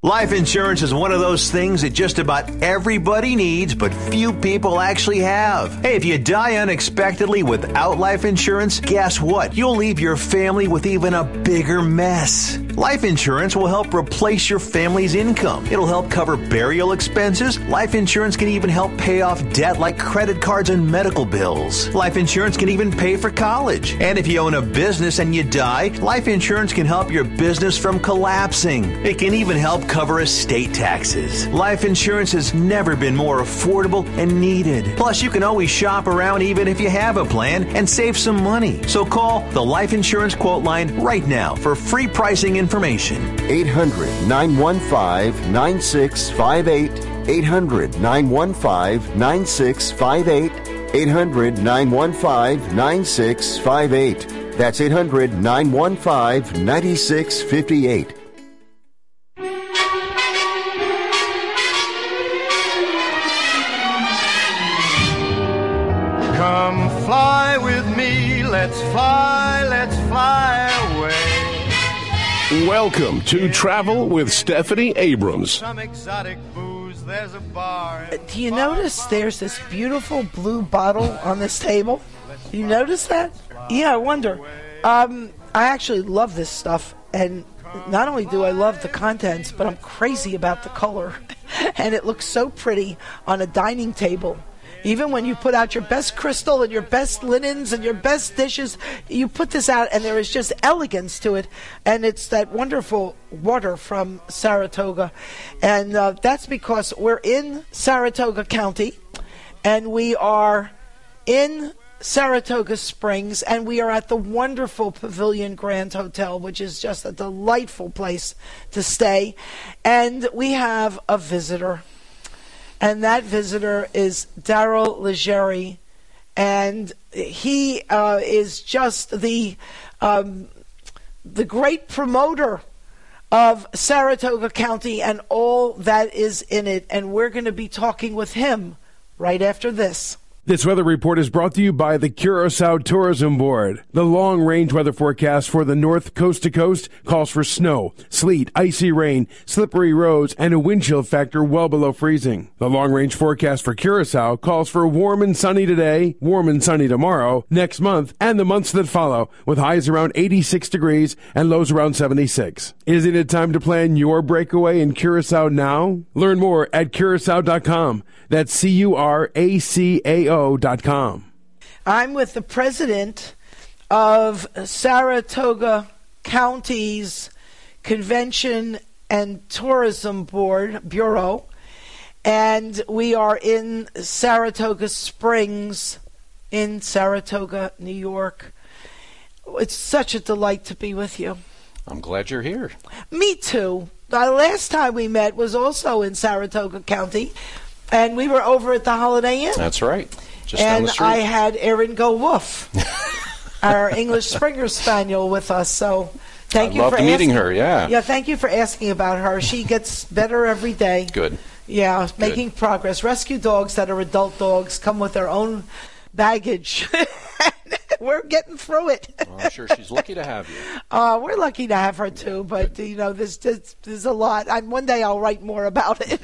Life insurance is one of those things that just about everybody needs, but few people actually have. Hey, if you die unexpectedly without life insurance, guess what? You'll leave your family with even a bigger mess. Life insurance will help replace your family's income. It'll help cover burial expenses. Life insurance can even help pay off debt like credit cards and medical bills. Life insurance can even pay for college. And if you own a business and you die, life insurance can help your business from collapsing. It can even help cover estate taxes. Life insurance has never been more affordable and needed. Plus, you can always shop around even if you have a plan and save some money. So call the Life Insurance Quote Line right now for free pricing information. 800-915-9658. 800-915-9658. 800-915-9658. That's 800-915-9658. Come fly with me, let's fly away. Welcome to Travel with Stephanie Abrams. Some exotic booze, there's a bar. Do you notice there's this beautiful blue bottle on this table? You notice that? Yeah, I wonder. I actually love this stuff, and not only do I love the contents, but I'm crazy about the color. And it looks so pretty on a dining table. Even when you put out your best crystal and your best linens and your best dishes, you put this out and there is just elegance to it. And it's that wonderful water from Saratoga. And that's because we're in Saratoga County and we are in Saratoga Springs, and we are at the wonderful Pavilion Grand Hotel, which is just a delightful place to stay. And we have a visitor. And that visitor is Daryl Legere, and he is just the great promoter of Saratoga County and all that is in it. And we're going to be talking with him right after this. This weather report is brought to you by the Curacao Tourism Board. The long-range weather forecast for the north coast to coast calls for snow, sleet, icy rain, slippery roads, and a wind chill factor well below freezing. The long-range forecast for Curacao calls for warm and sunny today, warm and sunny tomorrow, next month, and the months that follow, with highs around 86 degrees and lows around 76. Isn't it time to plan your breakaway in Curacao now? Learn more at Curacao.com. That's CURACAO.com. I'm with the president of Saratoga County's Convention and Tourism Bureau, and we are in Saratoga Springs in Saratoga, New York. It's such a delight to be with you. I'm glad you're here. Me too. The last time we met was also in Saratoga County, and we were over at the Holiday Inn. That's right. Just down the street. And I had Erin go woof, our English Springer Spaniel, with us. So thank you for asking. I loved meeting her, yeah. Yeah, thank you for asking about her. She gets better every day. Good. Yeah, making progress. Rescue dogs that are adult dogs come with their own baggage. We're getting through it. Well, I'm sure she's lucky to have you. We're lucky to have her, too. But, there's a lot. One day I'll write more about it.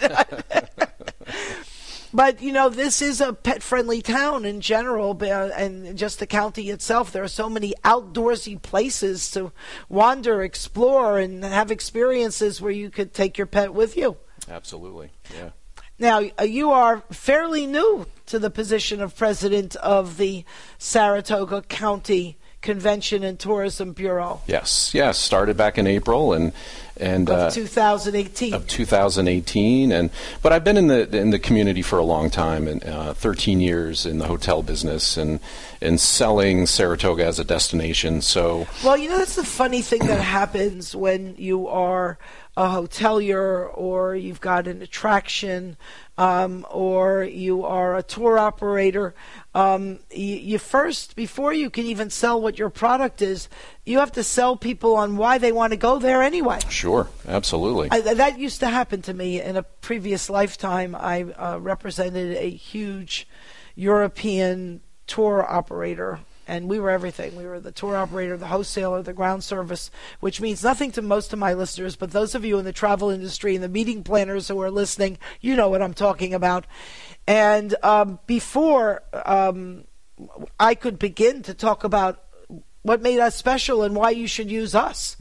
But, this is a pet-friendly town in general, and just the county itself. There are so many outdoorsy places to wander, explore, and have experiences where you could take your pet with you. Absolutely, yeah. Now, you are fairly new to the position of president of the Saratoga County Convention and Tourism Bureau. Yes. Started back in April and of 2018. Of 2018, but I've been in the community for a long time, and 13 years in the hotel business and selling Saratoga as a destination. So, well, that's the funny thing that happens when you are a hotelier, or you've got an attraction, or you are a tour operator. You first, before you can even sell what your product is, you have to sell people on why they want to go there anyway. Sure, absolutely. That used to happen to me in a previous lifetime. I represented a huge European tour operator, And we were everything. We were the tour operator, the wholesaler, the ground service, which means nothing to most of my listeners, but those of you in the travel industry and the meeting planners who are listening, you know what I'm talking about. And before I could begin to talk about what made us special and why you should use us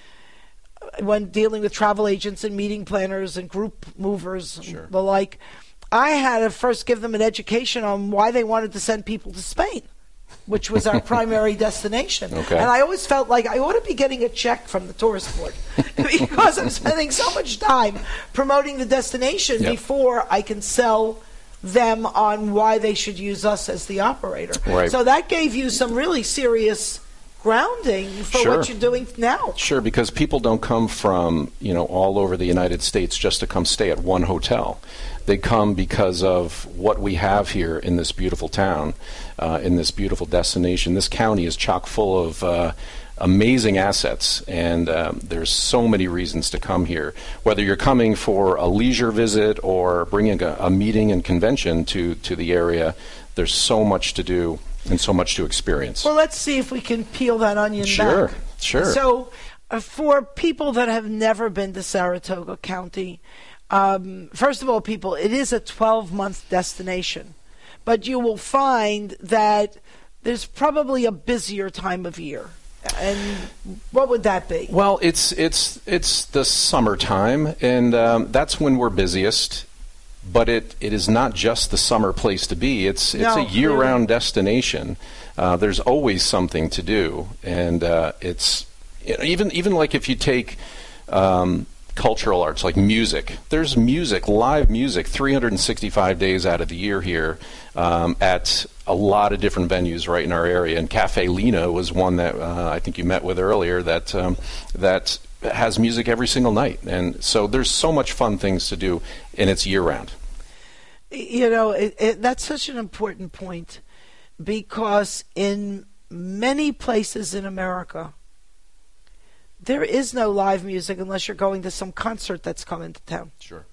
when dealing with travel agents and meeting planners and group movers, the like, I had to first give them an education on why they wanted to send people to Spain, which was our primary destination. Okay. And I always felt like I ought to be getting a check from the tourist board because I'm spending so much time promoting the destination before I can sell them on why they should use us as the operator. Right. So that gave you some really serious grounding for what you're doing now. Sure, because people don't come from, all over the United States just to come stay at one hotel. They come because of what we have here in this beautiful town, in this beautiful destination. This county is chock full of amazing assets, and there's so many reasons to come here. Whether you're coming for a leisure visit or bringing a meeting and convention to the area, there's so much to do and so much to experience. Well, let's see if we can peel that onion back. Sure. So for people that have never been to Saratoga County, first of all, people, it is a 12-month destination, but you will find that there's probably a busier time of year. And what would that be? Well, it's the summertime, and that's when we're busiest. But it is not just the summer place to be. It's a year-round destination. There's always something to do, and it's even like if you take cultural arts like music. There's music, live music, 365 days out of the year here at a lot of different venues right in our area. And Cafe Lena was one that I think you met with earlier that has music every single night. And so there's so much fun things to do, and it's year-round. That's such an important point, because in many places in America, there is no live music unless you're going to some concert that's coming to town. Sure.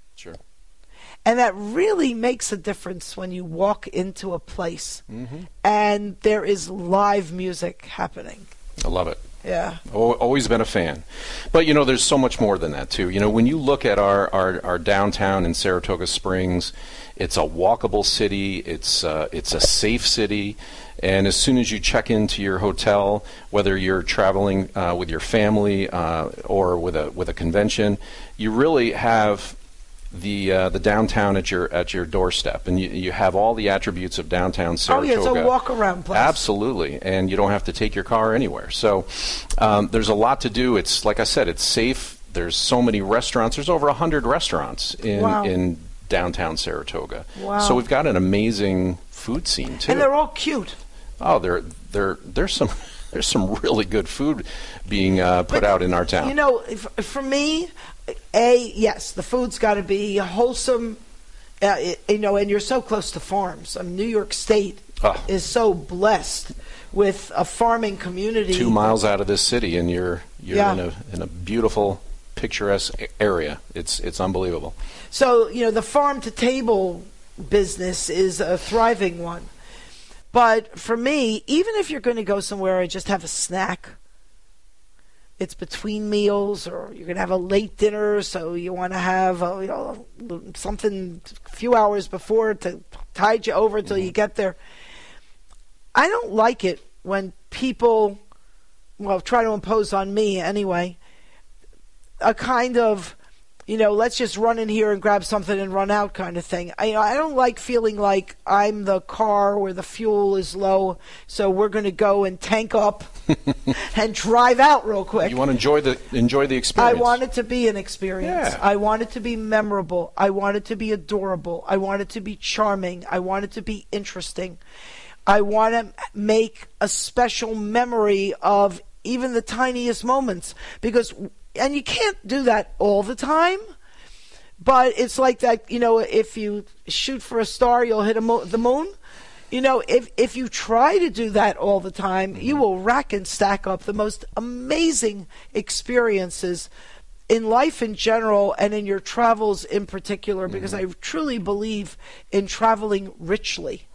And that really makes a difference when you walk into a place and there is live music happening. I love it. Yeah. Always been a fan. But, there's so much more than that, too. When you look at our downtown in Saratoga Springs, it's a walkable city. It's a safe city. And as soon as you check into your hotel, whether you're traveling with your family or with a convention, you really have the downtown at your doorstep, and you have all the attributes of downtown Saratoga. Oh, yeah, it's a walk-around place. Absolutely, and you don't have to take your car anywhere. So there's a lot to do. It's like I said, it's safe. There's so many restaurants. There's over 100 restaurants in downtown Saratoga. Wow. So we've got an amazing food scene too. And they're all cute. Oh, there's some really good food being put out in our town. For me, yes, the food's got to be wholesome, and you're so close to farms. New York State is so blessed with a farming community. 2 miles out of this city, and you're in a beautiful, picturesque area. It's unbelievable. So the farm to table business is a thriving one. But for me, even if you're going to go somewhere and just have a snack, it's between meals, or you're going to have a late dinner, so you want to have something a few hours before to tide you over until you get there. I don't like it when people, try to impose on me anyway, a kind of, let's just run in here and grab something and run out kind of thing. I don't like feeling like I'm the car where the fuel is low, so we're going to go and tank up and drive out real quick. You want to enjoy the experience. I want it to be an experience. Yeah. I want it to be memorable. I want it to be adorable. I want it to be charming. I want it to be interesting. I want to make a special memory of even the tiniest moments, and you can't do that all the time, but it's like that, if you shoot for a star, you'll hit the moon. If you try to do that all the time, you will rack and stack up the most amazing experiences in life in general and in your travels in particular, because I truly believe in traveling richly.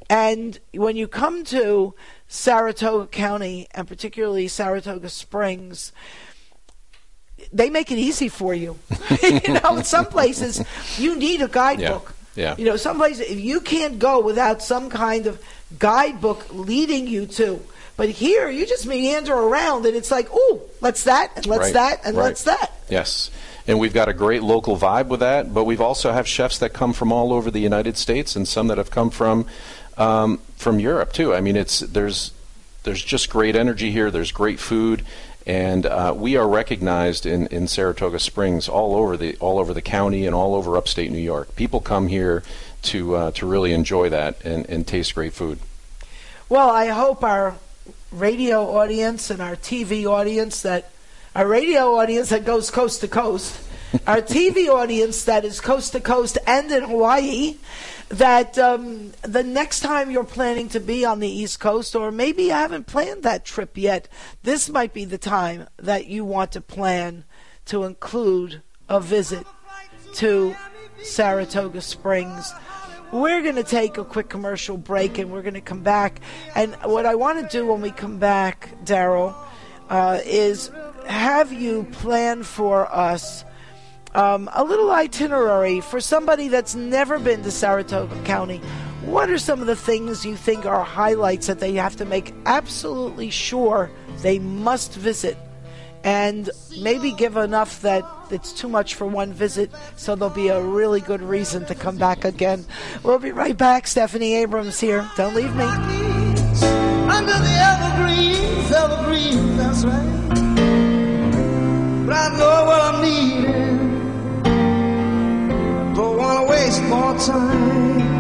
And when you come to Saratoga County, and particularly Saratoga Springs, they make it easy for you. In some places, you need a guidebook. Yeah. Some places, you can't go without some kind of guidebook leading you to. But here, you just meander around, and it's like, ooh, let's that, and let's that, and let's that. Yes. And we've got a great local vibe with that, but we've also have chefs that come from all over the United States and some that have come from Europe, too. I mean, there's just great energy here. There's great food. And we are recognized in Saratoga Springs all over the county and all over upstate New York. People come here to really enjoy that and taste great food. Well, I hope our radio audience and our TV audience our radio audience that goes coast to coast, our TV audience that is coast to coast and in Hawaii, that the next time you're planning to be on the East Coast, or maybe you haven't planned that trip yet, this might be the time that you want to plan to include a visit to Saratoga Springs. We're going to take a quick commercial break, and we're going to come back. And what I want to do when we come back, Daryl, is have you plan for us a little itinerary for somebody that's never been to Saratoga County. What are some of the things you think are highlights that they have to make absolutely sure they must visit? And maybe give enough that it's too much for one visit, so there'll be a really good reason to come back again. We'll be right back. Stephanie Abrams here. Don't leave me. Under the evergreens, that's right. But I know what I'm needing. Don't want to waste more time.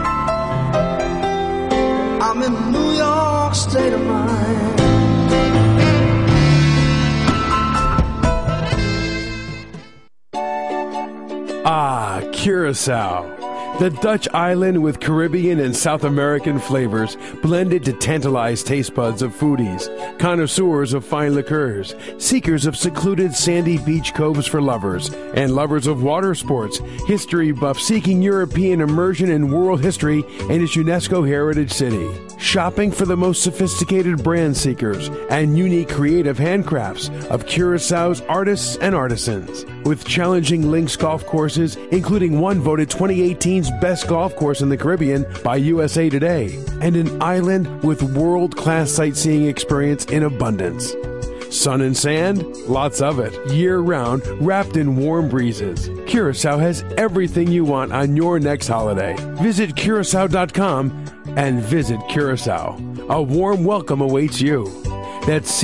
I'm in a New York state of mind. Ah, Curacao. The Dutch island with Caribbean and South American flavors blended to tantalize taste buds of foodies, connoisseurs of fine liqueurs, seekers of secluded sandy beach coves for lovers, and lovers of water sports, history buffs seeking European immersion in world history and its UNESCO heritage city. Shopping for the most sophisticated brand seekers and unique creative handcrafts of Curaçao's artists and artisans. With challenging links golf courses, including one voted 2018's best golf course in the Caribbean by USA Today, and an island with world-class sightseeing experience in abundance. Sun and sand? Lots of it. Year-round, wrapped in warm breezes. Curaçao has everything you want on your next holiday. Visit Curacao.com and visit Curaçao. A warm welcome awaits you. That's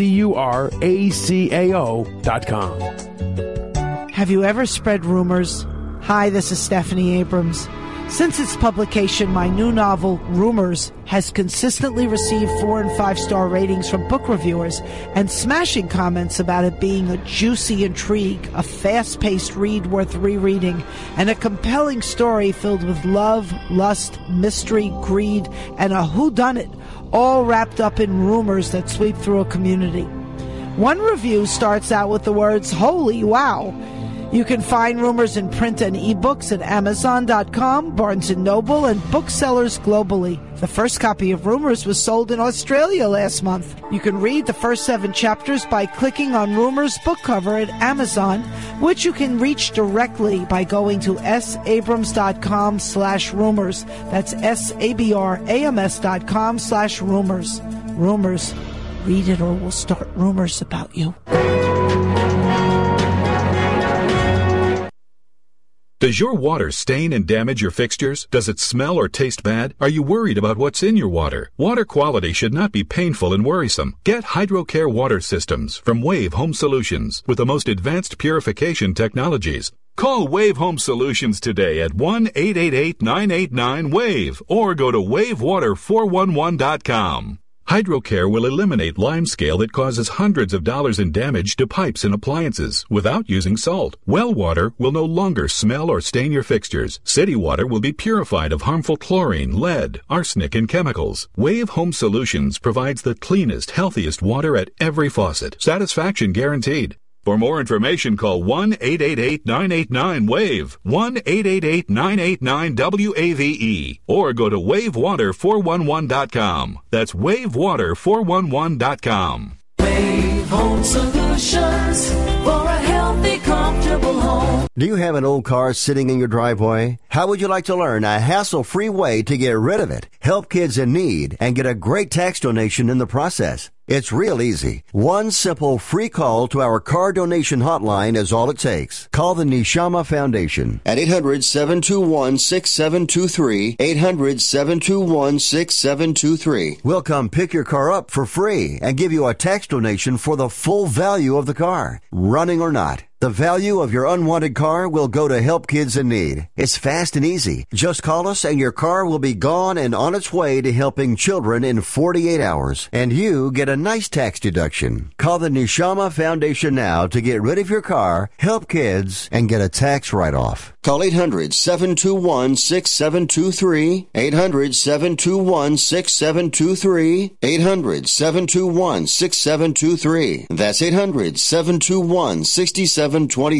CURACAO.com. Have you ever spread rumors? Hi, this is Stephanie Abrams. Since its publication, my new novel, Rumors, has consistently received 4- and 5-star ratings from book reviewers and smashing comments about it being a juicy intrigue, a fast-paced read worth rereading, and a compelling story filled with love, lust, mystery, greed, and a whodunit, all wrapped up in rumors that sweep through a community. One review starts out with the words, "Holy wow!" You can find Rumors in print and ebooks at Amazon.com, Barnes & Noble, and booksellers globally. The first copy of Rumors was sold in Australia last month. You can read the first 7 chapters by clicking on Rumors book cover at Amazon, which you can reach directly by going to sabrams.com/rumors. That's sabrams.com/rumors. Rumors. Read it or we'll start rumors about you. Does your water stain and damage your fixtures? Does it smell or taste bad? Are you worried about what's in your water? Water quality should not be painful and worrisome. Get HydroCare water systems from Wave Home Solutions with the most advanced purification technologies. Call Wave Home Solutions today at 1-888-989-WAVE or go to wavewater411.com. HydroCare will eliminate limescale that causes hundreds of dollars in damage to pipes and appliances without using salt. Well water will no longer smell or stain your fixtures. City water will be purified of harmful chlorine, lead, arsenic, and chemicals. Wave Home Solutions provides the cleanest, healthiest water at every faucet. Satisfaction guaranteed. For more information, call 1-888-989-WAVE, 1-888-989-WAVE, or go to wavewater411.com. That's wavewater411.com. Wave Home Solutions for a healthy, comfortable home. Do you have an old car sitting in your driveway? How would you like to learn a hassle-free way to get rid of it, help kids in need, and get a great tax donation in the process? It's real easy. One simple free call to our car donation hotline is all it takes. Call the Neshama Foundation at 800-721-6723, 800-721-6723. We'll come pick your car up for free and give you a tax donation for the full value of the car, running or not. The value of your unwanted car will go to help kids in need. It's fast and easy. Just call us and your car will be gone and on its way to helping children in 48 hours. And you get a nice tax deduction. Call the Neshama Foundation now to get rid of your car, help kids, and get a tax write-off. Call 800-721-6723, 800-721-6723, 800-721-6723. That's 800-721-6723.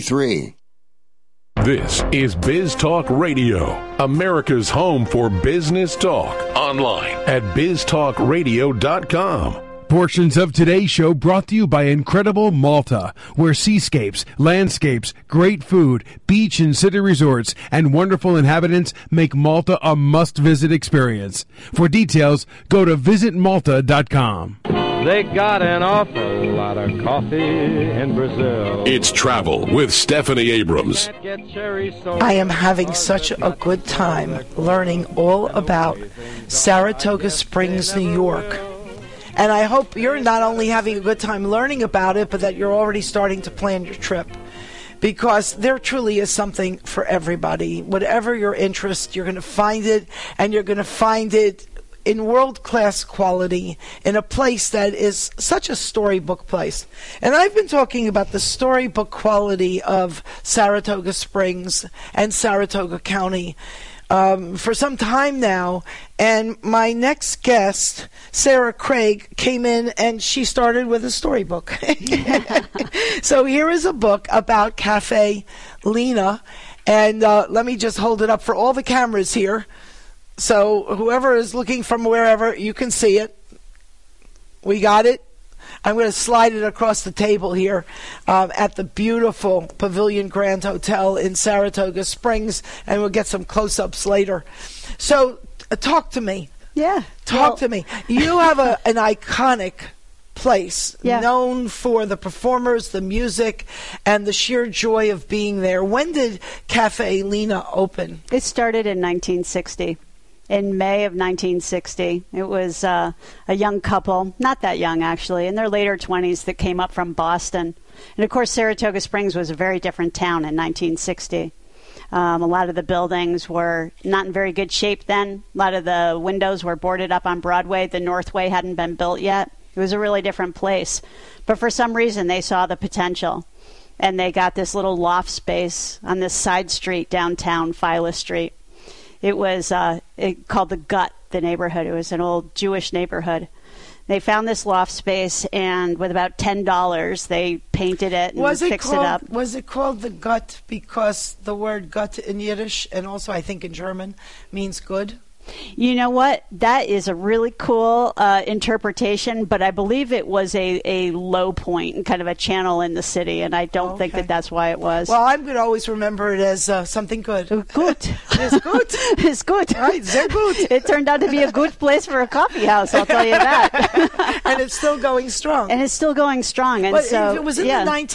This is Biz Talk Radio, America's home for business talk. Online at biztalkradio.com. Portions of today's show brought to you by Incredible Malta, where seascapes, landscapes, great food, beach and city resorts, and wonderful inhabitants make Malta a must-visit experience. For details, go to visitmalta.com. They got an awful lot of coffee in Brazil. It's Travel with Stephanie Abrams. I am having such a good time learning all about Saratoga Springs, New York. And I hope you're not only having a good time learning about it, but that you're already starting to plan your trip. Because there truly is something for everybody. Whatever your interest, you're going to find it, and you're going to find it in world-class quality, in a place that is such a storybook place. And I've been talking about the storybook quality of Saratoga Springs and Saratoga County for some time now. And my next guest, Sarah Craig, came in and she started with a storybook. So here is a book about Cafe Lena. And let me just hold it up for all the cameras here. So whoever is looking from wherever, you can see it. We got it. I'm going to slide it across the table here at the beautiful Pavilion Grand Hotel in Saratoga Springs, and we'll get some close-ups later. So talk to me. Yeah. Talk to me. You have an iconic place known for the performers, the music, and the sheer joy of being there. When did Cafe Lena open? It started in 1960. In May of 1960. It was a young couple, not that young actually, in their later 20s that came up from Boston. And of course, Saratoga Springs was a very different town in 1960. A lot of the buildings were not in very good shape then. A lot of the windows were boarded up on Broadway. The Northway hadn't been built yet. It was a really different place. But for some reason, they saw the potential. And they got this little loft space on this side street downtown, Phila Street. It was called the Gut, the neighborhood. It was an old Jewish neighborhood. They found this loft space, and with about $10, they painted it and fixed it up. Was it called the Gut because the word gut in Yiddish, and also I think in German, means good? You know what? That is a really cool interpretation, but I believe it was a low point, kind of a channel in the city, and I don't think that that's why it was. Well, I'm going to always remember it as something good. Good. It's good. It's good. Right, sehr gut. It turned out to be a good place for a coffee house, I'll tell you that. And it's still going strong. And it's still going strong. And but so, if it was in the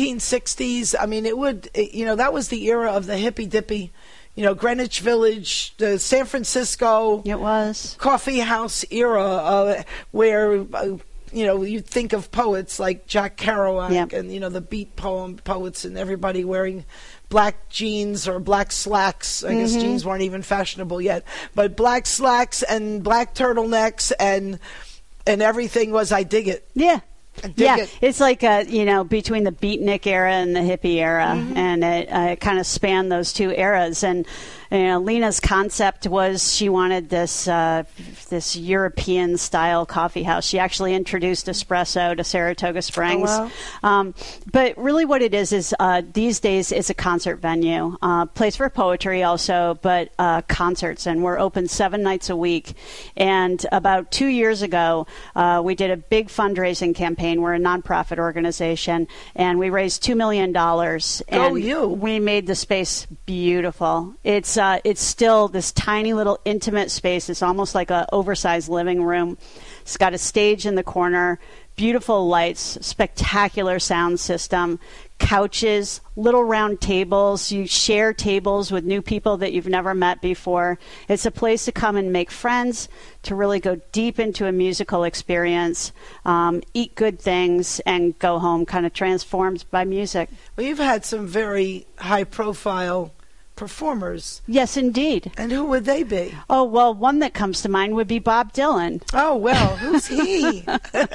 1960s, I mean, it would, that was the era of the hippy-dippy, Greenwich Village, the San Francisco coffee house era where, you think of poets like Jack Kerouac and, the beat poets and everybody wearing black jeans or black slacks. I guess jeans weren't even fashionable yet. But black slacks and black turtlenecks and everything was, I dig it. Yeah. It. It's like between the beatnik era and the hippie era, and it kind of spanned those two eras. And Lena's concept was she wanted this this European style coffee house. She actually introduced espresso to Saratoga Springs. Oh, wow. But really what it is these days it's a concert venue, place for poetry also, but concerts. And we're open 7 nights a week. And about 2 years ago, we did a big fundraising campaign. We're a nonprofit organization, and we raised $2 million. And we made the space beautiful. It's still this tiny little intimate space. It's almost like an oversized living room. It's got a stage in the corner, beautiful lights, spectacular sound system, couches, little round tables. You share tables with new people that you've never met before. It's a place to come and make friends, to really go deep into a musical experience, eat good things, and go home kind of transformed by music. Well, you've had some very high-profile performers. Yes, indeed. And who would they be? Oh, well, one that comes to mind would be Bob Dylan. Oh, well, who's he?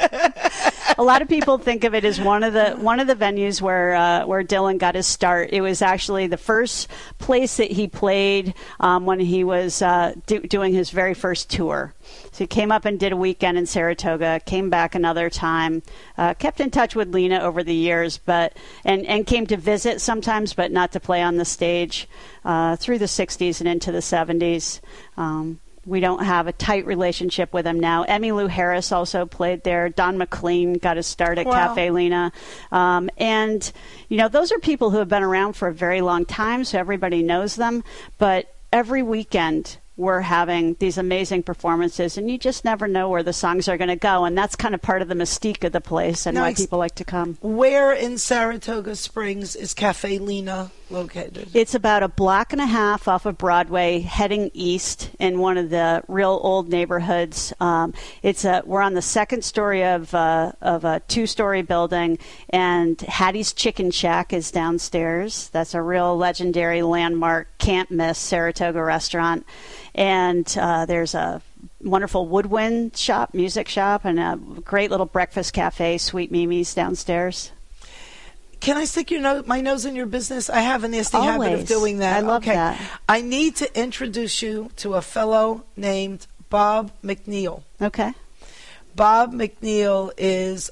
A lot of people think of it as one of the venues where Dylan got his start. It was actually the first place that he played when he was doing his very first tour. So he came up and did a weekend in Saratoga, came back another time, kept in touch with Lena over the years, but and came to visit sometimes, but not to play on the stage through the 60s and into the 70s. We don't have a tight relationship with him now. Emmylou Harris also played there. Don McLean got his start at Cafe Lena. And, those are people who have been around for a very long time, so everybody knows them. But every weekend we're having these amazing performances, and you just never know where the songs are going to go. And that's kind of part of the mystique of the place and why people like to come. Where in Saratoga Springs is Cafe Lena located? It's about a block and a half off of Broadway, heading east in one of the real old neighborhoods. We're on the second story of a two-story building, and Hattie's Chicken Shack is downstairs. That's a real legendary landmark, can't miss Saratoga restaurant. And there's a wonderful woodwind shop, music shop, and a great little breakfast cafe, Sweet Mimi's, downstairs. Can I stick my nose in your business? I have a nasty habit of doing that. I love that. I need to introduce you to a fellow named Bob McNeil. Okay. Bob McNeil is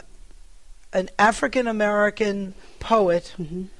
an African-American poet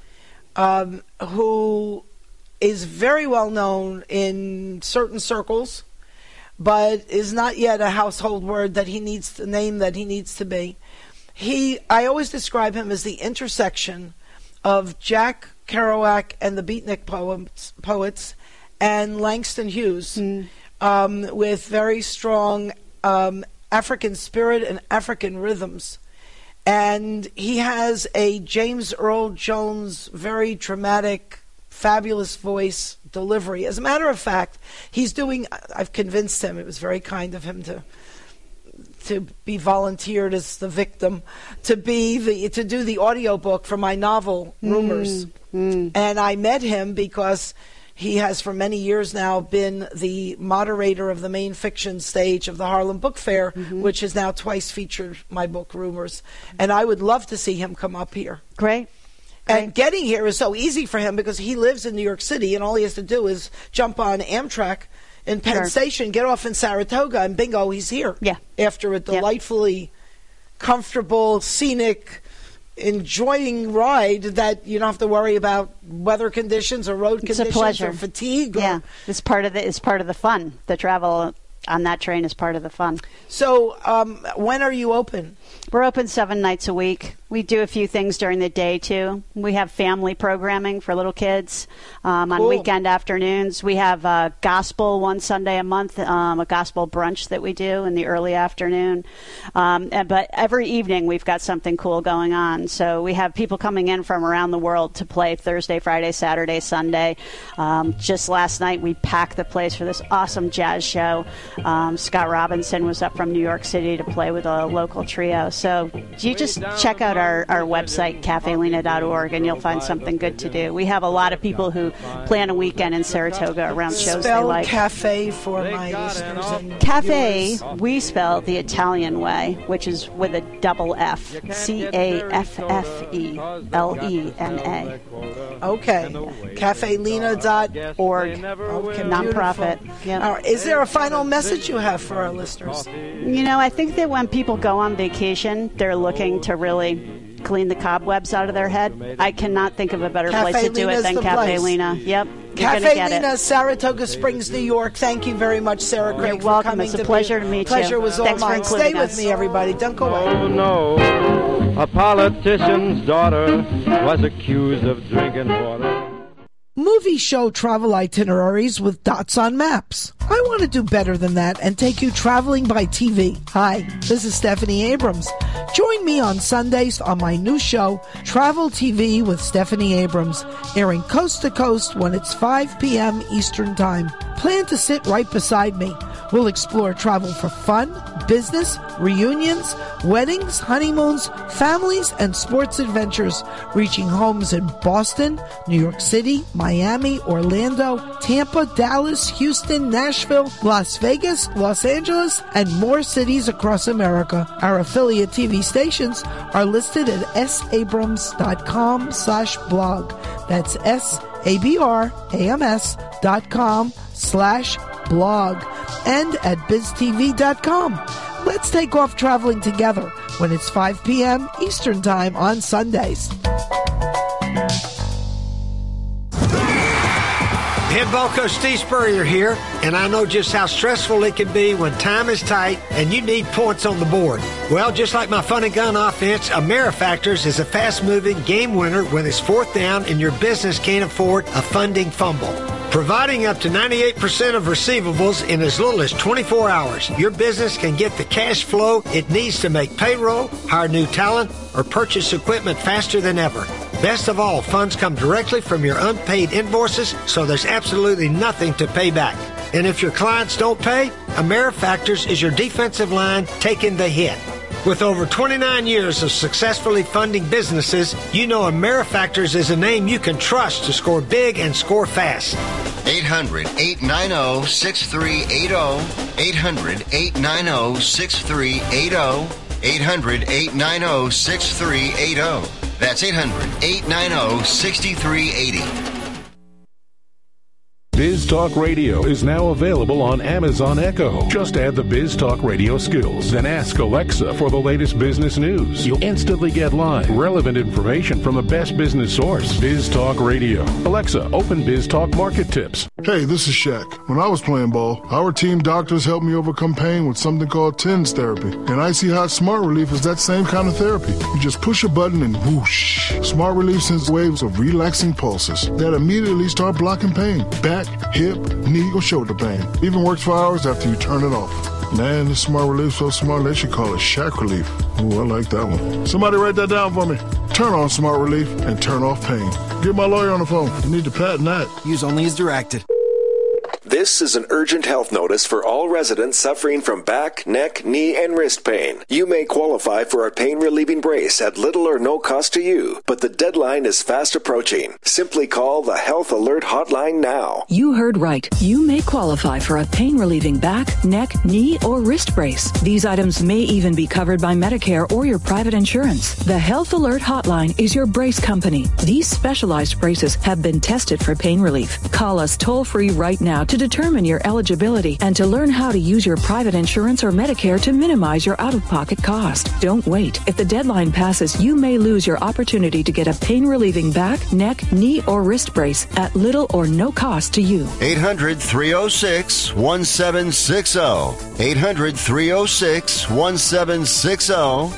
who is very well known in certain circles, but is not yet a household word that he needs to name that he needs to be. I always describe him as the intersection of Jack Kerouac and the Beatnik poets and Langston Hughes, with very strong African spirit and African rhythms. And he has a James Earl Jones, very dramatic, fabulous voice delivery. As a matter of fact, I've convinced him, it was very kind of him to be volunteered as the victim, to do the audiobook for my novel, Rumors. And I met him because he has for many years now been the moderator of the main fiction stage of the Harlem Book Fair, which has now twice featured my book, Rumors. And I would love to see him come up here. Great. And getting here is so easy for him because he lives in New York City, and all he has to do is jump on Amtrak in Penn Station, get off in Saratoga, and bingo, he's here. Yeah. After a delightfully comfortable, scenic, enjoying ride that you don't have to worry about weather conditions or road conditions or fatigue. Yeah, it's part of the fun. The travel on that train is part of the fun. So when are you open? We're open 7 nights a week. We do a few things during the day, too. We have family programming for little kids on weekend afternoons. We have gospel one Sunday a month, a gospel brunch that we do in the early afternoon. But every evening we've got something cool going on. So we have people coming in from around the world to play Thursday, Friday, Saturday, Sunday. Just last night we packed the place for this awesome jazz show. Scott Robinson was up from New York City to play with a local trio. So you just check out at our website, cafelina.org, and you'll find something good to do. We have a lot of people who plan a weekend in Saratoga around shows they like. Spell cafe for my listeners. And cafe, viewers. we spell the Italian way, which is with a double F. CAFFELENA. Okay. Cafelina.org. Okay, nonprofit. Yep. All right. Is there a final message you have for our listeners? You know, I think that when people go on vacation, they're looking to really clean the cobwebs out of their head. I cannot think of a better place to do it than Cafe Lena. Yep. Cafe Lena, Saratoga Springs, New York. Thank you very much, Sarah Craig, for coming. It's a pleasure to meet you. Pleasure was all mine. Stay with me, everybody. Don't go away. Oh, no. A politician's daughter was accused of drinking water. Movie show travel itineraries with dots on maps. I want to do better than that and take you traveling by TV. Hi, this is Stephanie Abrams. Join me on Sundays on my new show, Travel TV with Stephanie Abrams, airing coast to coast when it's 5 p.m. Eastern Time. Plan to sit right beside me. We'll explore travel for fun, business, reunions, weddings, honeymoons, families, and sports adventures, reaching homes in Boston, New York City, Miami, Orlando, Tampa, Dallas, Houston, Nashville, Las Vegas, Los Angeles, and more cities across America. Our affiliate TV stations are listed at sabrams.com/blog. That's sabrams.com/blog and at biztv.com. Let's take off traveling together when it's 5 p.m. Eastern Time on Sundays. Head ball coach Steve Spurrier here, and I know just how stressful it can be when time is tight and you need points on the board. Well, just like my fun and gun offense, AmeriFactors is a fast-moving game winner when it's fourth down and your business can't afford a funding fumble. Providing up to 98% of receivables in as little as 24 hours, your business can get the cash flow it needs to make payroll, hire new talent, or purchase equipment faster than ever. Best of all, funds come directly from your unpaid invoices, so there's absolutely nothing to pay back. And if your clients don't pay, AmeriFactors is your defensive line taking the hit. With over 29 years of successfully funding businesses, you know AmeriFactors is a name you can trust to score big and score fast. 800-890-6380. 800-890-6380. 800-890-6380. That's 800-890-6380. Biz Talk Radio is now available on Amazon Echo. Just add the Biz Talk Radio skills, then ask Alexa for the latest business news. You'll instantly get live, relevant information from the best business source. Biz Talk Radio. Alexa, open Biz Talk Market Tips. Hey, this is Shaq. When I was playing ball, our team doctors helped me overcome pain with something called TENS therapy. And Icy Hot Smart Relief is that same kind of therapy. You just push a button and whoosh. Smart Relief sends waves of relaxing pulses that immediately start blocking pain. Back, hip, knee, or shoulder pain. Even works for hours after you turn it off. Man, this Smart Relief so smart they should call it Shaq Relief. Ooh, I like that one. Somebody write that down for me. Turn on Smart Relief and turn off pain. Get my lawyer on the phone. You need to patent that. Use only as directed. This is an urgent health notice for all residents suffering from back, neck, knee, and wrist pain. You may qualify for a pain-relieving brace at little or no cost to you, but the deadline is fast approaching. Simply call the Health Alert Hotline now. You heard right. You may qualify for a pain-relieving back, neck, knee, or wrist brace. These items may even be covered by Medicare or your private insurance. The Health Alert Hotline is your brace company. These specialized braces have been tested for pain relief. Call us toll-free right now to determine your eligibility and to learn how to use your private insurance or Medicare to minimize your out-of-pocket cost. Don't wait. If the deadline passes, you may lose your opportunity to get a pain-relieving back, neck, knee, or wrist brace at little or no cost to you. 800-306-1760. 800-306-1760.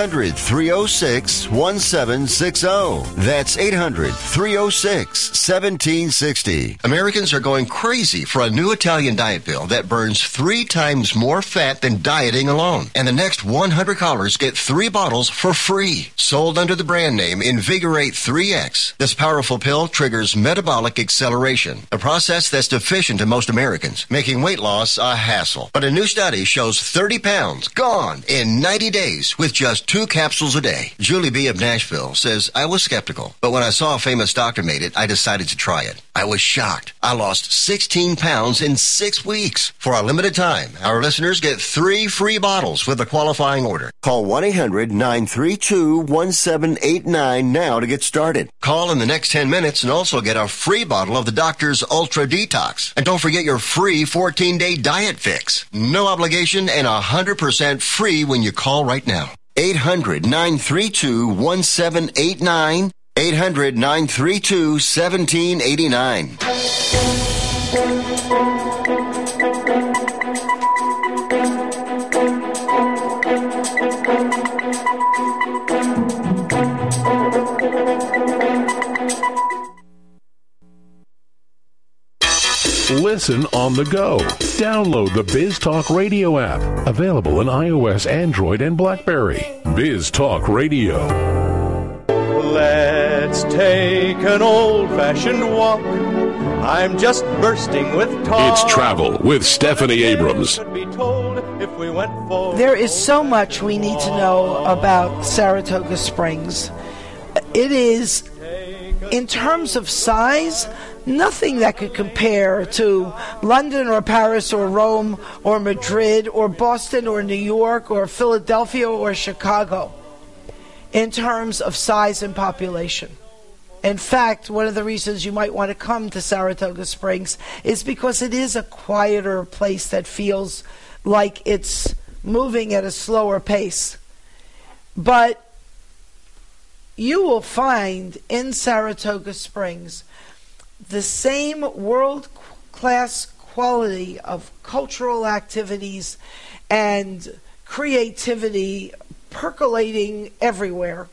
800-306-1760. That's 800-306-1760. Americans are going crazy for a new Italian diet pill that burns 3 times more fat than dieting alone. And the next 100 callers get 3 bottles for free. Sold under the brand name Invigorate 3X. This powerful pill triggers metabolic acceleration, a process that's deficient in most Americans, making weight loss a hassle. But a new study shows 30 pounds gone in 90 days with just 2 capsules a day. Julie B. of Nashville says, I was skeptical, but when I saw a famous doctor made it, I decided to try it. I was shocked. I lost 16 pounds in 6 weeks. For a limited time, our listeners get 3 free bottles with a qualifying order. Call 1-800-932-1789 now to get started. Call in the next 10 minutes and also get a free bottle of the doctor's Ultra Detox. And don't forget your free 14-day diet fix. No obligation and 100% free when you call right now. 800-932-1789. 800-932-1789. Listen on the go. Download the Biz Talk Radio app. Available on iOS, Android, and BlackBerry. Biz Talk Radio. Let's take an old-fashioned walk. I'm just bursting with talk. It's Travel with Stephanie Abrams. There is so much we need to know about Saratoga Springs. It is, in terms of size, nothing that could compare to London or Paris or Rome or Madrid or Boston or New York or Philadelphia or Chicago in terms of size and population. In fact, one of the reasons you might want to come to Saratoga Springs is because it is a quieter place that feels like it's moving at a slower pace. But you will find in Saratoga Springs the same world-class quality of cultural activities and creativity percolating everywhere.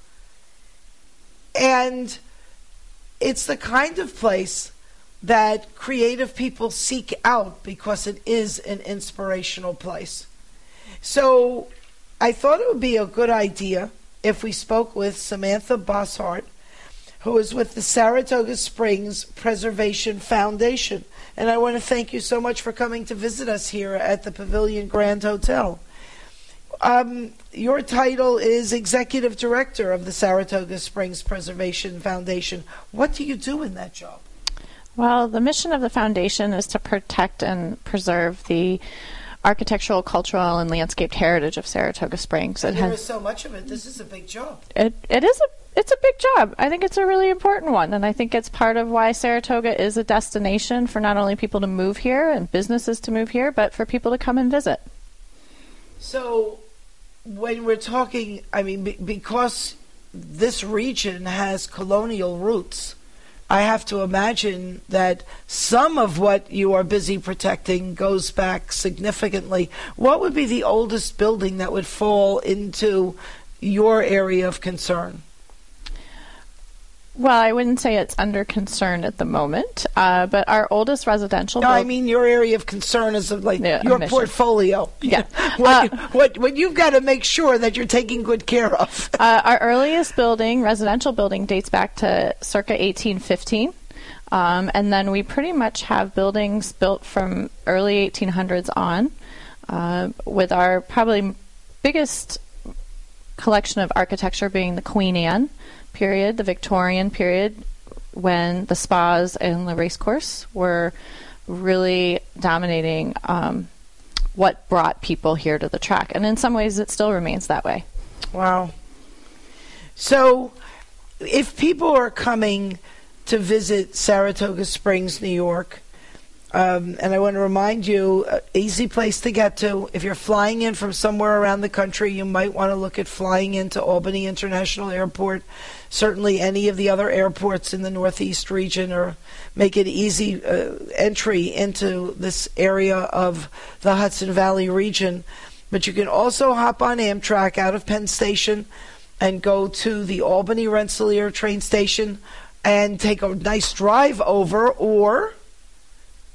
And it's the kind of place that creative people seek out because it is an inspirational place. So I thought it would be a good idea if we spoke with Samantha Bosshart, who is with the Saratoga Springs Preservation Foundation. And I want to thank you so much for coming to visit us here at the Pavilion Grand Hotel. Your title is Executive Director of the Saratoga Springs Preservation Foundation. What do you do in that job? Well, the mission of the foundation is to protect and preserve the architectural, cultural, and landscaped heritage of Saratoga Springs. There is so much of it. This is a big job. It's a big job. I think it's a really important one, and I think it's part of why Saratoga is a destination for not only people to move here and businesses to move here, but for people to come and visit. So when we're talking, I mean, because this region has colonial roots, I have to imagine that some of what you are busy protecting goes back significantly. What would be the oldest building that would fall into your area of concern? Well, I wouldn't say it's under concern at the moment, but our oldest residential... No, I mean your area of concern is your mission. Portfolio. Yeah. What you've got to make sure that you're taking good care of. Our earliest residential building, dates back to circa 1815. And then we pretty much have buildings built from early 1800s on, with our probably biggest collection of architecture being the Queen Anne period, the Victorian period, when the spas and the racecourse were really dominating what brought people here to the track. And in some ways it still remains that way. Wow. So if people are coming to visit Saratoga Springs, New York, and I want to remind you, easy place to get to. If you're flying in from somewhere around the country, you might want to look at flying into Albany International Airport. Certainly any of the other airports in the Northeast region, or make it easy entry into this area of the Hudson Valley region. But you can also hop on Amtrak out of Penn Station and go to the Albany Rensselaer train station and take a nice drive over, or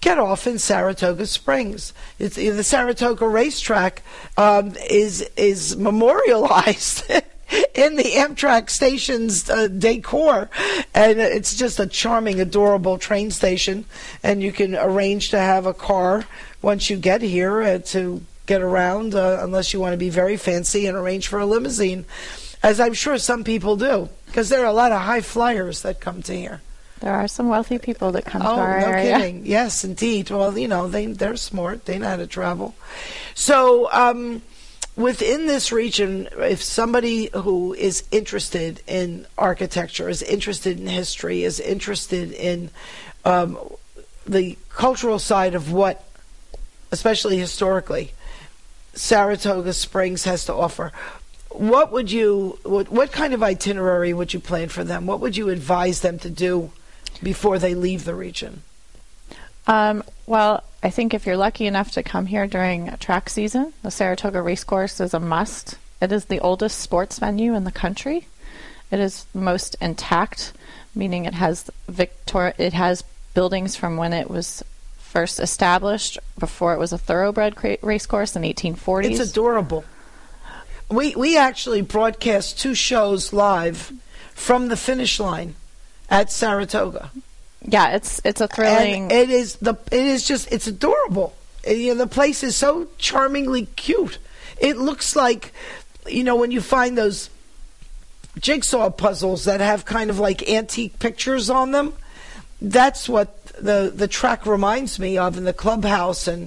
get off in Saratoga Springs. It's the Saratoga racetrack is memorialized in the Amtrak station's decor, and it's just a charming, adorable train station. And you can arrange to have a car once you get here to get around, unless you want to be very fancy and arrange for a limousine, as I'm sure some people do, because there are a lot of high flyers that come to here. There are some wealthy people that come to our area. Oh, no kidding. Yes, indeed. Well, they're smart. They know how to travel. So within this region, if somebody who is interested in architecture, is interested in history, is interested in the cultural side of what, especially historically, Saratoga Springs has to offer, what kind of itinerary would you plan for them? What would you advise them to do before they leave the region? Well, I think if you're lucky enough to come here during track season, the Saratoga Racecourse is a must. It is the oldest sports venue in the country. It is most intact, meaning it has buildings from when it was first established, before it was a thoroughbred racecourse in the 1840s. It's adorable. We actually broadcast 2 shows live from the finish line at Saratoga. Yeah, it's a thrilling. And it's adorable. The place is so charmingly cute. It looks like, when you find those jigsaw puzzles that have kind of like antique pictures on them, that's what the track reminds me of in the clubhouse. And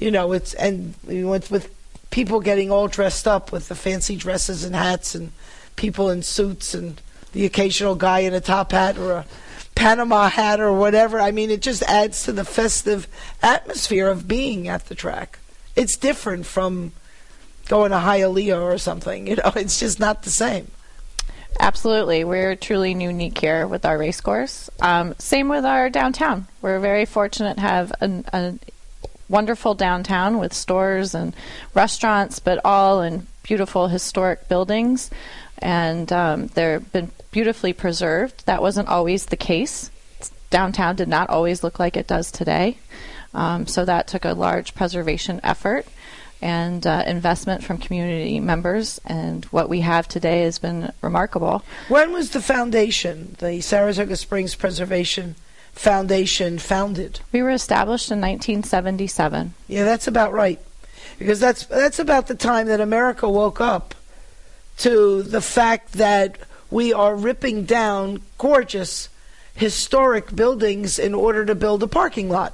with people getting all dressed up with the fancy dresses and hats, and people in suits, and the occasional guy in a top hat or a Panama hat or whatever. I mean, it just adds to the festive atmosphere of being at the track. It's different from going to Hialeah or something. It's just not the same. Absolutely. We're truly unique here with our race course. Same with our downtown. We're very fortunate to have a wonderful downtown with stores and restaurants, but all in beautiful historic buildings. And they've been beautifully preserved. That wasn't always the case. Downtown did not always look like it does today. So that took a large preservation effort and investment from community members, and what we have today has been remarkable. When was the foundation, the Saratoga Springs Preservation Foundation, founded? We were established in 1977. Yeah, that's about right, because that's about the time that America woke up to the fact that we are ripping down gorgeous historic buildings in order to build a parking lot.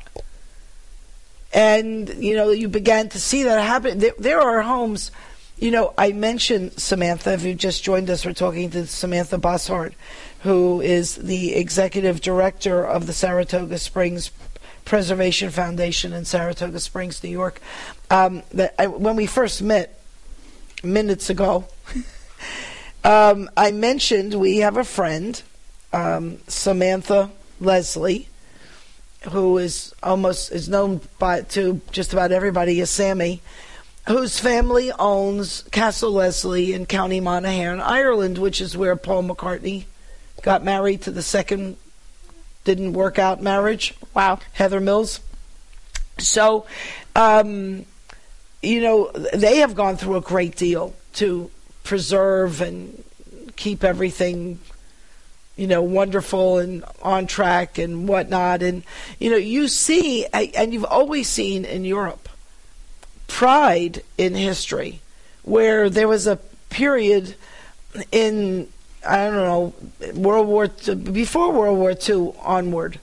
And, you began to see that happen. There are homes, I mentioned Samantha. If you just joined us, we're talking to Samantha Bosshart, who is the executive director of the Saratoga Springs Preservation Foundation in Saratoga Springs, New York. When we first met minutes ago, I mentioned we have a friend, Samantha Leslie, who is known to just about everybody as Sammy, whose family owns Castle Leslie in County Monaghan, Ireland, which is where Paul McCartney got married to the second didn't work out marriage. Wow. Heather Mills. So, they have gone through a great deal to preserve and keep everything wonderful and on track and whatnot. And, you see, and you've always seen in Europe, pride in history, where there was a period in, before World War II onward,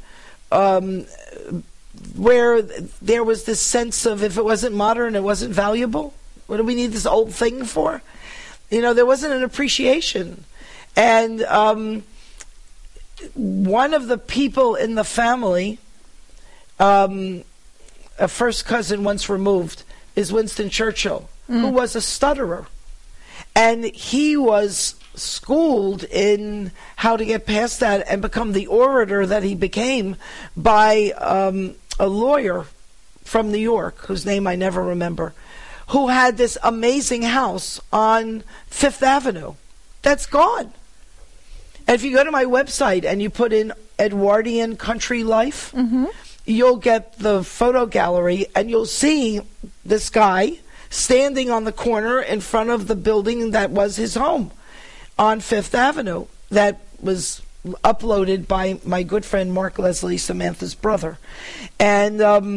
where there was this sense of, if it wasn't modern, it wasn't valuable. What do we need this old thing for? There wasn't an appreciation. And, one of the people in the family, a first cousin once removed, is Winston Churchill, who was a stutterer. And he was schooled in how to get past that and become the orator that he became by a lawyer from New York, whose name I never remember, who had this amazing house on Fifth Avenue. That's gone. And if you go to my website and you put in Edwardian Country Life, you'll get the photo gallery, and you'll see this guy standing on the corner in front of the building that was his home on Fifth Avenue that was uploaded by my good friend Mark Leslie, Samantha's brother. And,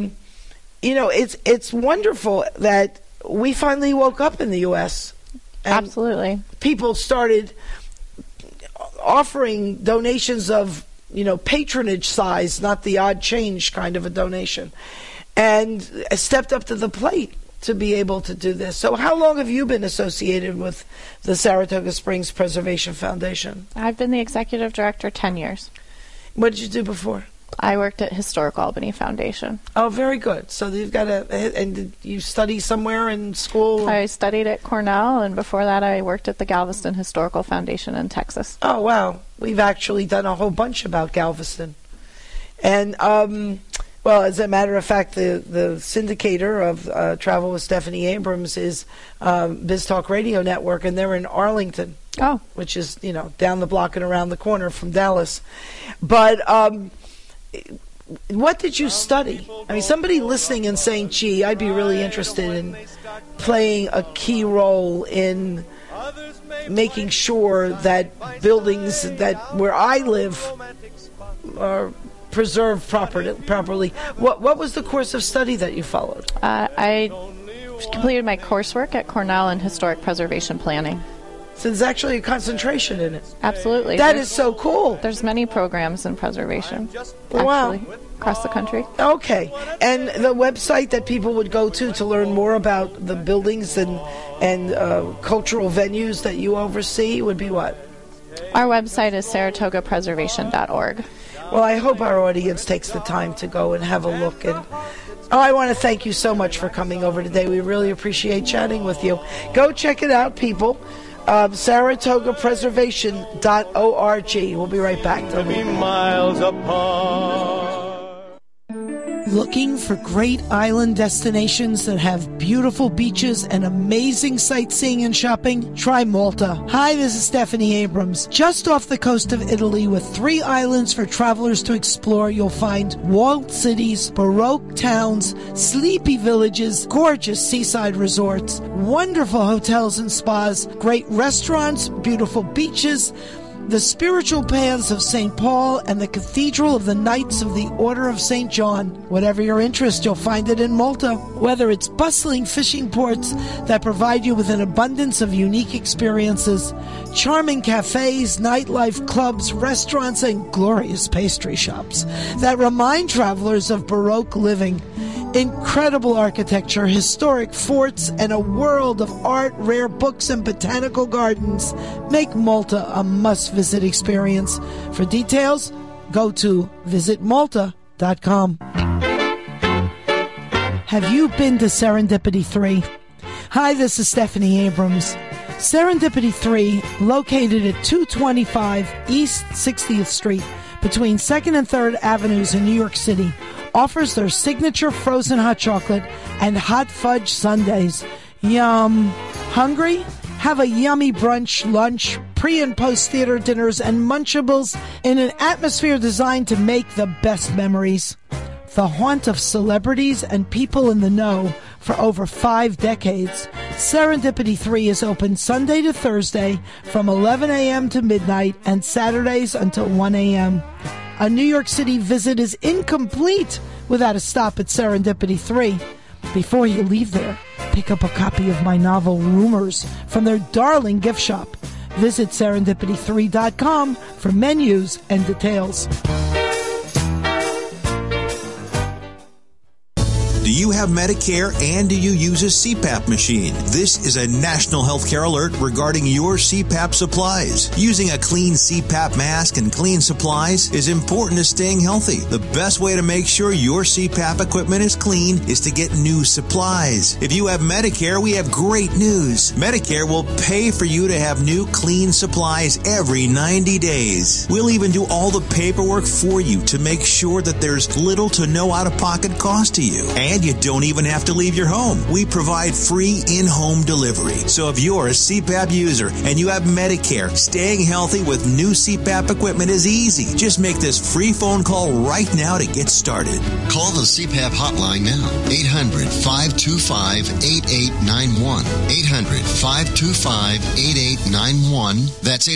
it's wonderful that we finally woke up in the U.S. Absolutely. People started offering donations of, patronage size, not the odd change kind of a donation, and stepped up to the plate to be able to do this. So how long have you been associated with the Saratoga Springs Preservation Foundation? I've been the executive director 10 years. What did you do before? I worked at Historic Albany Foundation. Oh, very good. So you've got and did you study somewhere in school? I studied at Cornell, and before that I worked at the Galveston Historical Foundation in Texas. Oh, wow. We've actually done a whole bunch about Galveston. And, well, as a matter of fact, the syndicator of Travel with Stephanie Abrams is Biz Talk Radio Network, and they're in Arlington. Oh. Which is, down the block and around the corner from Dallas. But what did you study? I mean, somebody listening and saying, gee, I'd be really interested in playing a key role in making sure that buildings that where I live are preserved properly. What was the course of study that you followed? I completed my coursework at Cornell in historic preservation planning. So there's actually a concentration in it. Absolutely. That is so cool. There's many programs in preservation, wow, across the country. Okay. And the website that people would go to learn more about the buildings and cultural venues that you oversee would be what? Our website is saratogapreservation.org. Well, I hope our audience takes the time to go and have a look. And I want to thank you so much for coming over today. We really appreciate chatting with you. Go check it out, people. SaratogaPreservation.org. We'll be right back. Miles apart. Looking for great island destinations that have beautiful beaches and amazing sightseeing and shopping? Try Malta. Hi, this is Stephanie Abrams. Just off the coast of Italy with 3 islands for travelers to explore, you'll find walled cities, Baroque towns, sleepy villages, gorgeous seaside resorts, wonderful hotels and spas, great restaurants, beautiful beaches, the spiritual paths of St. Paul, and the Cathedral of the Knights of the Order of St. John. Whatever your interest, you'll find it in Malta. Whether it's bustling fishing ports that provide you with an abundance of unique experiences, charming cafes, nightlife, clubs, restaurants, and glorious pastry shops that remind travelers of Baroque living, incredible architecture, historic forts, and a world of art, rare books, and botanical gardens make Malta a must-visit experience. For details, go to visitmalta.com. Have you been to Serendipity 3? Hi, this is Stephanie Abrams. Serendipity 3, located at 225 East 60th Street, between 2nd and 3rd Avenues in New York City, offers their signature frozen hot chocolate and hot fudge sundaes. Yum! Hungry? Have a yummy brunch, lunch, pre- and post-theater dinners, and Munchables in an atmosphere designed to make the best memories. The haunt of celebrities and people in the know for over 5 decades, Serendipity 3 is open Sunday to Thursday from 11 a.m. to midnight and Saturdays until 1 a.m. A New York City visit is incomplete without a stop at Serendipity 3. Before you leave there, pick up a copy of my novel Rumors from their darling gift shop. Visit serendipity3.com for menus and details. Do you have Medicare and do you use a CPAP machine? This is a national healthcare alert regarding your CPAP supplies. Using a clean CPAP mask and clean supplies is important to staying healthy. The best way to make sure your CPAP equipment is clean is to get new supplies. If you have Medicare, we have great news. Medicare will pay for you to have new clean supplies every 90 days. We'll even do all the paperwork for you to make sure that there's little to no out-of-pocket cost to you. And You don't even have to leave your home. We provide free in-home delivery. So if you're a CPAP user and you have Medicare, staying healthy with new CPAP equipment is easy. Just make this free phone call right now to get started. Call the CPAP hotline now. 800-525-8891. 800-525-8891. That's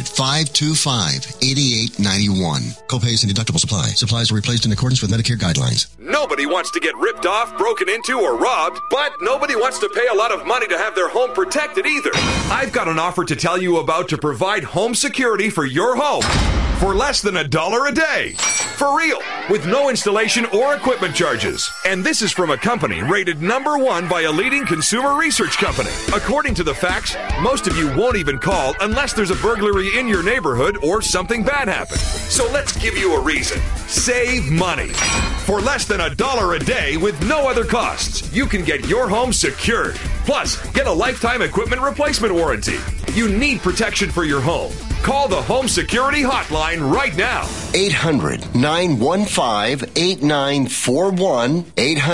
800-525-8891. Copays and deductibles apply. Supplies are replaced in accordance with Medicare guidelines. Nobody wants to get ripped off, broken into, or robbed, but nobody wants to pay a lot of money to have their home protected either. I've got an offer to tell you about to provide home security for your home for less than $1 a day. For real, with no installation or equipment charges. And this is from a company rated #1 by a leading consumer research company. According to the facts, most of you won't even call unless there's a burglary in your neighborhood or something bad happened. So let's give you a reason. Save money. For less than $1 a day with no other costs, you can get your home secured. Plus, get a lifetime equipment replacement warranty. You need protection for your home. Call the Home Security Hotline right now. 800-915-8941.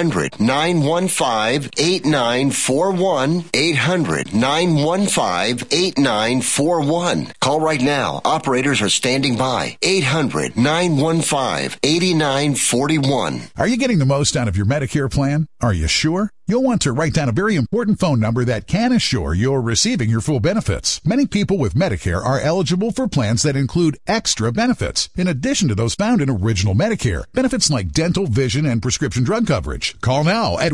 800-915-8941. 800-915-8941. Call right now. Operators are standing by. 800-915-8941. Are you getting the most out of your Medicare plan? Are you sure? You'll want to write down a very important phone number that can assure you're receiving your full benefits. Many people with Medicare are eligible for plans that include extra benefits, in addition to those found in original Medicare. Benefits like dental, vision, and prescription drug coverage. Call now at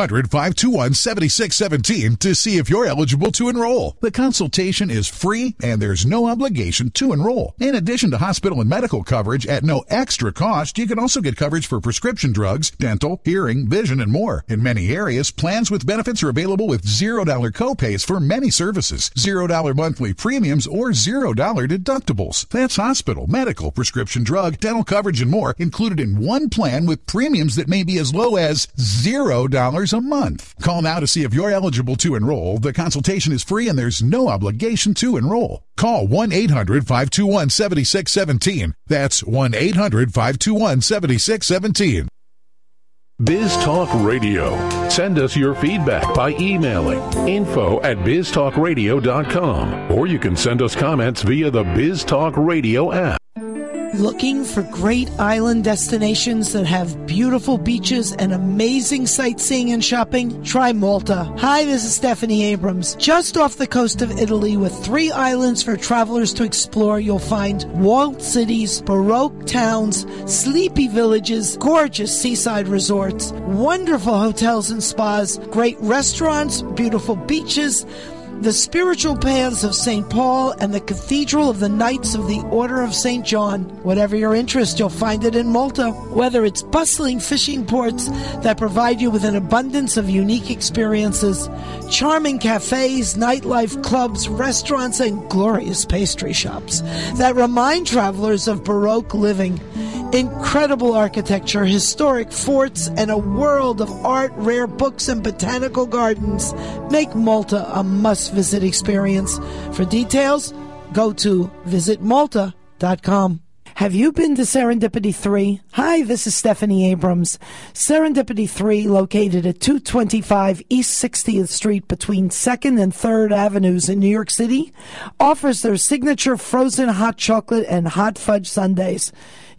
1-800-521-7617 to see if you're eligible to enroll. The consultation is free, and there's no obligation to enroll. In addition to hospital and medical coverage at no extra cost, you can also get coverage for prescription drugs, dental, hearing, vision, and more. In many areas, plans with benefits are available with $0 copays for many services, $0 monthly premiums, or $0 deductibles. That's hospital, medical, prescription drug, dental coverage, and more included in one plan with premiums that may be as low as $0 a month. Call now to see if you're eligible to enroll. The consultation is free and there's no obligation to enroll. Call 1-800-521-7617. That's 1-800-521-7617. Biz Talk Radio. Send us your feedback by emailing info@biztalkradio.com, or you can send us comments via the Biz Talk Radio app. Looking for great island destinations that have beautiful beaches and amazing sightseeing and shopping? Try Malta. Hi, this is Stephanie Abrams. Just off the coast of Italy with 3 islands for travelers to explore, you'll find walled cities, Baroque towns, sleepy villages, gorgeous seaside resorts, wonderful hotels and spas, great restaurants, beautiful beaches, the spiritual paths of St. Paul, and the Cathedral of the Knights of the Order of St. John. Whatever your interest, you'll find it in Malta. Whether it's bustling fishing ports that provide you with an abundance of unique experiences, charming cafes, nightlife, clubs, restaurants, and glorious pastry shops that remind travelers of Baroque living, incredible architecture, historic forts, and a world of art, rare books, and botanical gardens make Malta a must-visit experience. For details, go to visitmalta.com. Have you been to Serendipity 3? Hi, this is Stephanie Abrams. Serendipity 3, located at 225 East 60th Street between 2nd and 3rd Avenues in New York City, offers their signature frozen hot chocolate and hot fudge sundaes.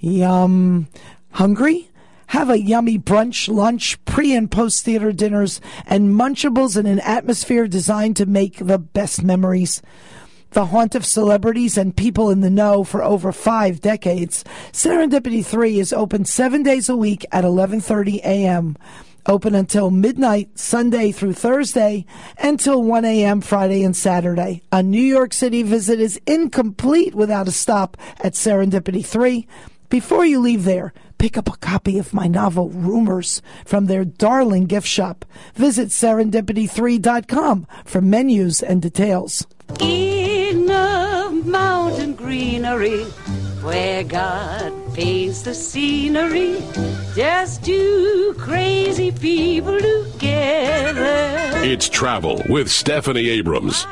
Yum. Hungry? Have a yummy brunch, lunch, pre- and post-theater dinners, and Munchables in an atmosphere designed to make the best memories. The haunt of celebrities and people in the know for over 5 decades, Serendipity 3 is open 7 days a week at 11:30 a.m., open until midnight, Sunday through Thursday, until 1 a.m. Friday and Saturday. A New York City visit is incomplete without a stop at Serendipity 3. Before you leave there, pick up a copy of my novel, Rumors, from their darling gift shop. Visit serendipity3.com for menus and details. In the mountain greenery, where God paints the scenery, just 2 crazy people together. It's Travel with Stephanie Abrams.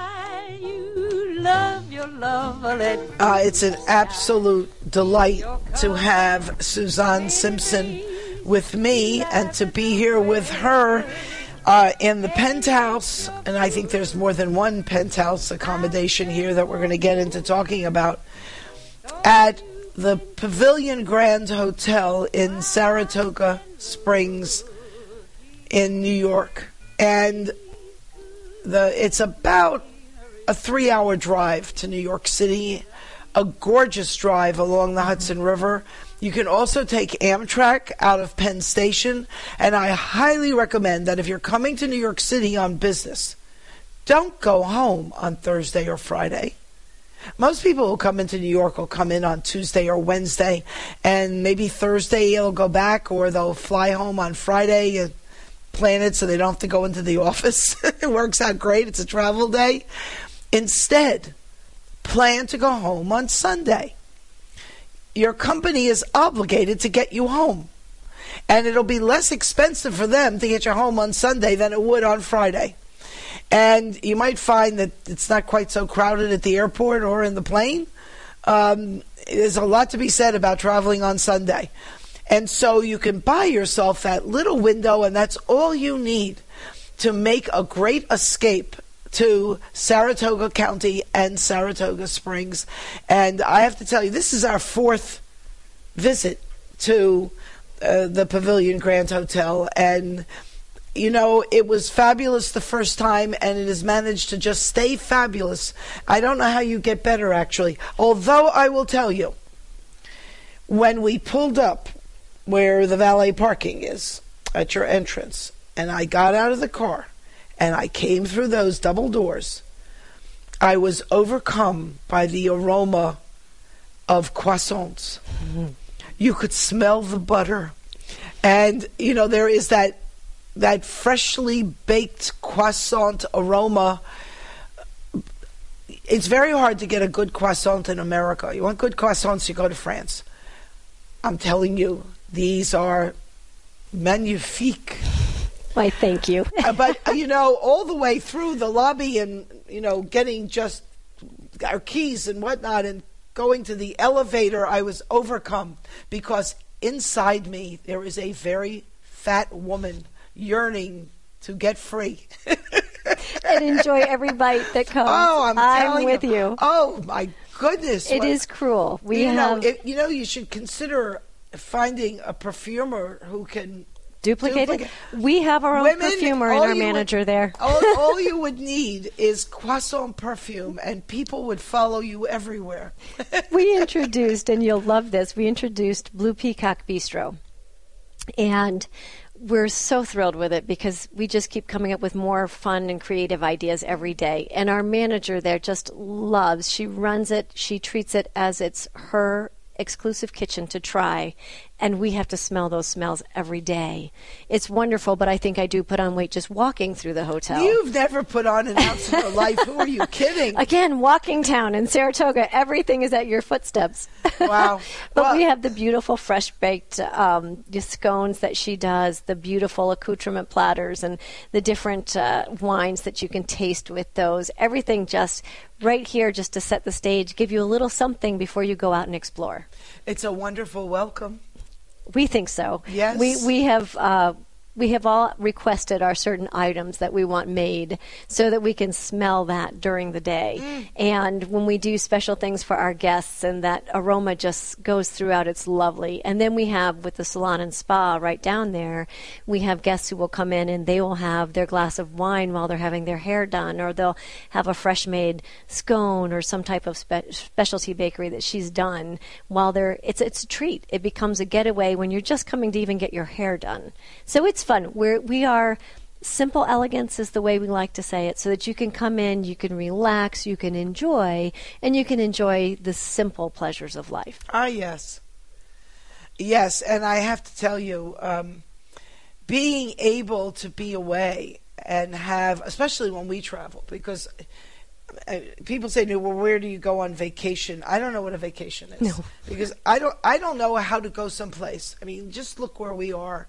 Love your lovelet. It's an absolute delight to have Suzanne Simpson with me and to be here with her in the penthouse. And I think there's more than one penthouse accommodation here that we're going to get into talking about, at the Pavilion Grand Hotel in Saratoga Springs in New York. And it's about a 3-hour drive to New York City, a gorgeous drive along the Hudson River. You can also take Amtrak out of Penn Station, and I highly recommend that if you're coming to New York City on business, don't go home on Thursday or Friday. Most people who come into New York will come in on Tuesday or Wednesday, and maybe Thursday they'll go back, or they'll fly home on Friday and plan it so they don't have to go into the office. It works out great. It's a travel day. Instead, plan to go home on Sunday. Your company is obligated to get you home, and it'll be less expensive for them to get you home on Sunday than it would on Friday. And you might find that it's not quite so crowded at the airport or in the plane. There's a lot to be said about traveling on Sunday. And so you can buy yourself that little window, and that's all you need to make a great escape to Saratoga County and Saratoga Springs. And I have to tell you, this is our 4th visit to the Pavilion Grand Hotel. And, you know, it was fabulous the first time, and it has managed to just stay fabulous. I don't know how you get better, actually. Although I will tell you, when we pulled up where the valet parking is at your entrance, and I got out of the car, and I came through those double doors, I was overcome by the aroma of croissants. Mm-hmm. You could smell the butter. And, you know, there is that freshly baked croissant aroma. It's very hard to get a good croissant in America. You want good croissants, you go to France. I'm telling you, these are magnifique. Why, thank you. But, you know, all the way through the lobby and, you know, getting just our keys and whatnot and going to the elevator, I was overcome because inside me there is a very fat woman yearning to get free. And enjoy every bite that comes. Oh, I'm with you. Oh, my goodness. It is cruel. You should consider finding a perfumer who can duplicate it. We have our own perfumer and our manager there. All you would need is croissant perfume, and people would follow you everywhere. We introduced, and you'll love this, we introduced Blue Peacock Bistro. And we're so thrilled with it because we just keep coming up with more fun and creative ideas every day. And our manager there just loves, she runs it, she treats it as it's her exclusive kitchen to try, and we have to smell those smells every day. It's wonderful, but I think I do put on weight just walking through the hotel. You've never put on an ounce of your life. Who are you kidding? Again, walking town in Saratoga, everything is at your footsteps. Wow. But we have the beautiful fresh baked scones that she does, the beautiful accoutrement platters, and the different wines that you can taste with those. Everything just right here just to set the stage, give you a little something before you go out and explore. It's a wonderful welcome. We think so. Yes. We have all requested our certain items that we want made so that we can smell that during the day. And when we do special things for our guests, and that aroma just goes throughout, it's lovely. And then we have, with the salon and spa right down there, we have guests who will come in and they will have their glass of wine while they're having their hair done, or they'll have a fresh made scone or some type of specialty bakery that she's done while they're, it's a treat. It becomes a getaway when you're just coming to even get your hair done. So it's fun. We are simple elegance is the way we like to say it, so that you can come in, you can relax, you can enjoy, and you can enjoy the simple pleasures of life. Ah, yes. Yes, and I have to tell you, being able to be away and have, especially when we travel, because people say, well, where do you go on vacation? I don't know what a vacation is. No. Because I don't know how to go someplace. I mean, just look where we are.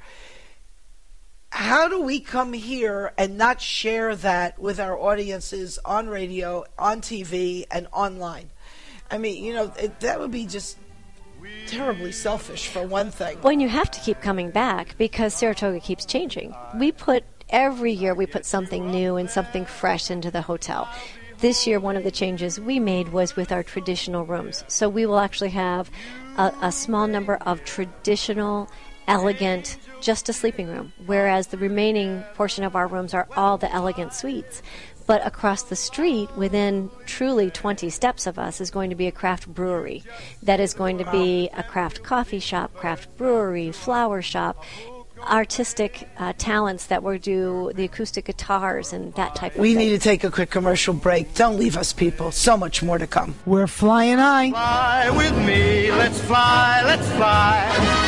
How do we come here and not share that with our audiences on radio, on TV, and online? I mean, that would be just terribly selfish, for one thing. Well, and you have to keep coming back because Saratoga keeps changing. Every year we put something new and something fresh into the hotel. This year, one of the changes we made was with our traditional rooms. So we will actually have a small number of traditional, elegant, just a sleeping room, whereas the remaining portion of our rooms are all the elegant suites. But across the street, within truly 20 steps of us, is going to be a craft brewery. That is going to be a craft coffee shop, craft brewery, flower shop, artistic talents that will do the acoustic guitars and that type of thing. We need to take a quick commercial break. Don't leave us, people. So much more to come. We're flying high. Fly with me. Let's fly. Let's fly.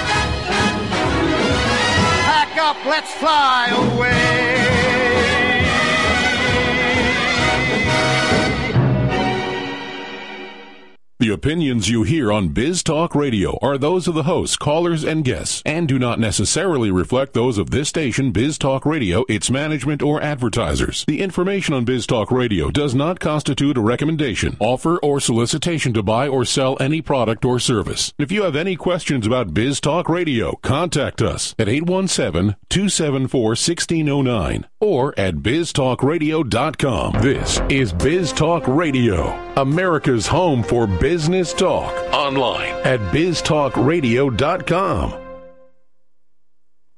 Pack up. Let's fly away. The opinions you hear on Biz Talk Radio are those of the hosts, callers, and guests, and do not necessarily reflect those of this station, Biz Talk Radio, its management, or advertisers. The information on Biz Talk Radio does not constitute a recommendation, offer, or solicitation to buy or sell any product or service. If you have any questions about Biz Talk Radio, contact us at 817-274-1609 or at biztalkradio.com. This is Biz Talk Radio, America's home for business talk, online at biztalkradio.com.